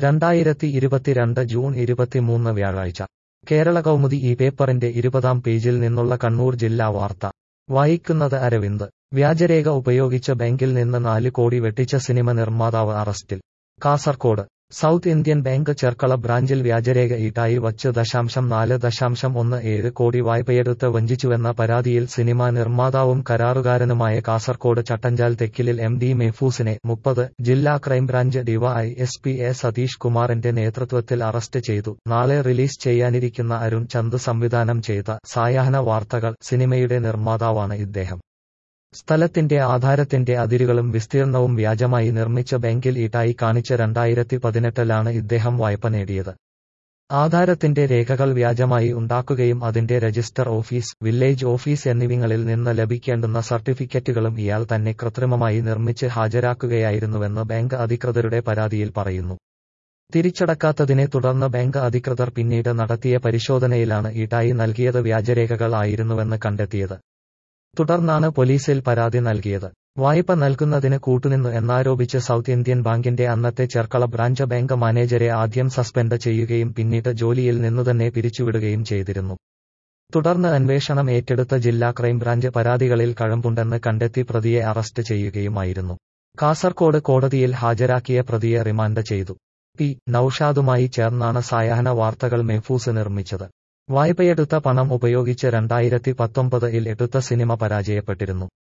2022 June 23 വ്യാഴാഴ്ച കേരള കൗമുദി ഈ പേപ്പറിന്റെ 20-ാം പേജിൽ നിന്നുള്ള കണ്ണൂർ ജില്ലാ വാർത്ത വായിക്കുന്നത് അരവിന്ദ്. വ്യാജരേഖ ഉപയോഗിച്ച് ബാങ്കിൽ നിന്ന് 4 കോടി വെട്ടിച്ച സിനിമ നിർമ്മാതാവ് അറസ്റ്റിൽ. Kasaragod South Indian bank Cherkala ബ്രാഞ്ചിൽ വ്യാജരേഖ ഈടായി വച്ച് 4.17 കോടി വായ്പയെടുത്ത് വഞ്ചിച്ചുവെന്ന പരാതിയിൽ സിനിമാ നിർമ്മാതാവും കരാറുകാരനുമായ കാസർകോട് ചട്ടഞ്ചാൽ തെക്കിലിൽ എം.ഡി. മെഹ്ഫൂസിനെ 30 ജില്ലാ ക്രൈംബ്രാഞ്ച് ഡിവൈഎസ്പി എ. സതീഷ് കുമാറിന്റെ നേതൃത്വത്തിൽ അറസ്റ്റ് ചെയ്തു. നാളെ റിലീസ് ചെയ്യാനിരിക്കുന്ന അരുൺ ചന്ദ് സംവിധാനം ചെയ്ത സായാഹ്ന വാർത്തകൾ സിനിമയുടെ നിർമ്മാതാവാണ് ഇദ്ദേഹം. സ്ഥലത്തിന്റെ ആധാരത്തിന്റെ അതിരുകളും വിസ്തീർണവും വ്യാജമായി നിർമ്മിച്ച ബാങ്കിൽ ഈടായി കാണിച്ച് 2018-ലാണ് ഇദ്ദേഹം വായ്പ നേടിയത്. ആധാരത്തിന്റെ രേഖകൾ വ്യാജമായി ഉണ്ടാക്കുകയും അതിന്റെ രജിസ്റ്റർ ഓഫീസ്, വില്ലേജ് ഓഫീസ് എന്നിവിടങ്ങളിൽ നിന്ന് ലഭിക്കേണ്ടുന്ന സർട്ടിഫിക്കറ്റുകളും ഇയാൾ തന്നെ കൃത്രിമമായി നിർമ്മിച്ച് ഹാജരാക്കുകയായിരുന്നുവെന്ന് ബാങ്ക് അധികൃതരുടെ പരാതിയിൽ പറയുന്നു. തിരിച്ചടക്കാത്തതിനെ തുടർന്ന് ബാങ്ക് അധികൃതർ പിന്നീട് നടത്തിയ പരിശോധനയിലാണ് ഈടായി നൽകിയത് വ്യാജരേഖകൾ ആയിരുന്നുവെന്ന് കണ്ടെത്തിയത്. തുടർന്നാണ് പോലീസിൽ പരാതി നൽകിയത്. വായ്പ നൽകുന്നതിന് കൂട്ടുനിന്നു എന്നാരോപിച്ച് സൗത്ത് ഇന്ത്യൻ ബാങ്കിന്റെ അന്നത്തെ ചെർക്കള ബ്രാഞ്ച് ബാങ്ക് മാനേജരെ ആദ്യം സസ്പെൻഡ് ചെയ്യുകയും പിന്നീട് ജോലിയിൽ നിന്നുതന്നെ പിരിച്ചുവിടുകയും ചെയ്തിരുന്നു. തുടർന്ന് അന്വേഷണം ഏറ്റെടുത്ത ജില്ലാ ക്രൈംബ്രാഞ്ച് പരാതികളിൽ കഴമ്പുണ്ടെന്ന് കണ്ടെത്തി പ്രതിയെ അറസ്റ്റ് ചെയ്യുകയുമായിരുന്നു. കാസർകോട് കോടതിയിൽ ഹാജരാക്കിയ പ്രതിയെ റിമാൻഡ് ചെയ്തു. പി. നൌഷാദുമായി ചേർന്നാണ് സായാഹ്ന വാർത്തകൾ മെഹ്ഫൂസ് നിർമ്മിച്ചത്. വായ്പയെടുത്ത പണം ഉപയോഗിച്ച് 2019-ൽ എടുത്ത സിനിമ പരാജയപ്പെട്ടിരുന്നു.